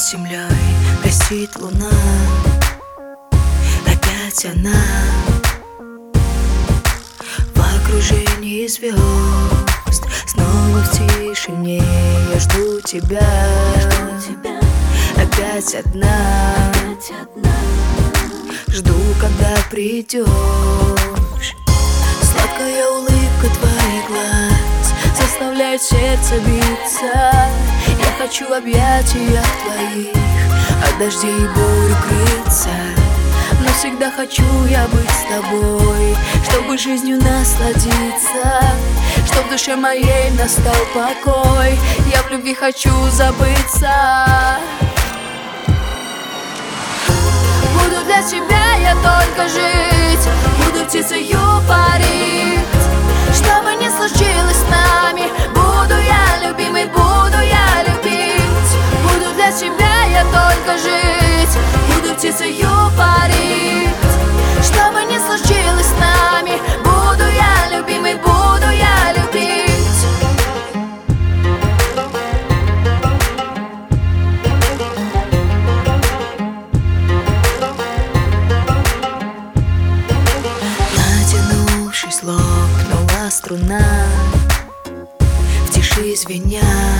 землей блестит луна. Опять она в окружении звезд. Снова в тишине я жду тебя. Опять одна. Жду, когда придешь. Сладкая улыбка твоих глаз заставляет сердце биться. Я хочу в объятиях твоих от дождей и бурь укрыться. Но всегда хочу я быть с тобой, чтобы жизнью насладиться, чтоб в душе моей настал покой. Я в любви хочу забыться. Буду для тебя я только жить, буду птицею парить. Что бы ни случилось с нами, буду я любимой, буду я любить. Буду для тебя я только жить, буду птицею парить. Что бы ни случилось с нами, буду я любимой, буду я любить. Натянувшись, лопнула струна, в тиши звеня,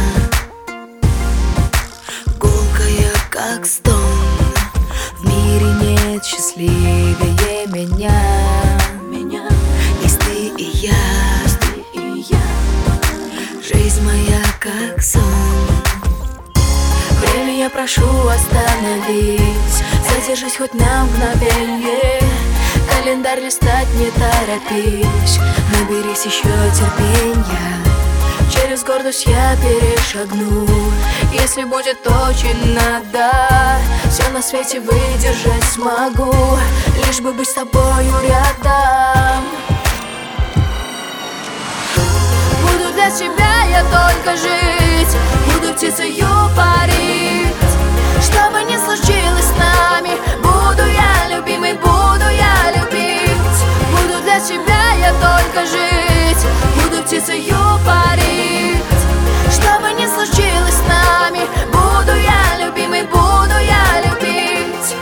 гулкая, как стон. В мире нет счастливее меня. Есть ты и я, жизнь моя, как сон. Время я прошу остановить, задержись хоть на мгновенье. Календарь листать не торопись, наберись еще терпенья. Через гордость я перешагну, если будет очень надо. Все на свете выдержать смогу, лишь бы быть с тобою рядом. Буду для тебя я только жить, буду птицею парить. Что бы ни случилось с нами, буду я любимой, буду я любить. Буду для тебя я только жить, буду птицею парить. Что бы ни случилось с нами, буду я любимой, буду я любить.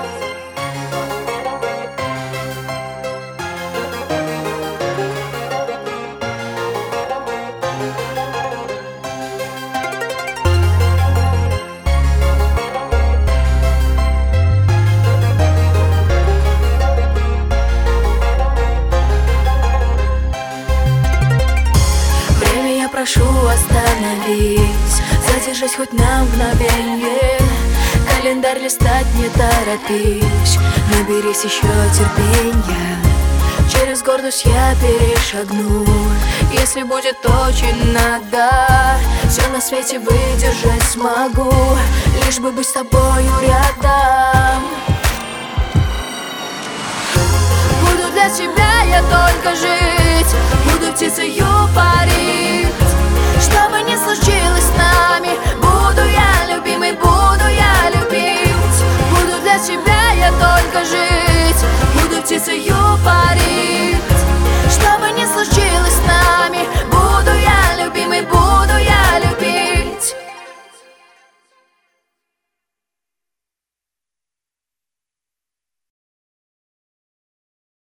Прошу остановить, задержись хоть на мгновенье. Календарь листать не торопись, наберись еще терпенья. Через гордость я перешагну, если будет очень надо. Все на свете выдержать смогу, лишь бы быть с тобою рядом. Буду для тебя я только жить, буду птицею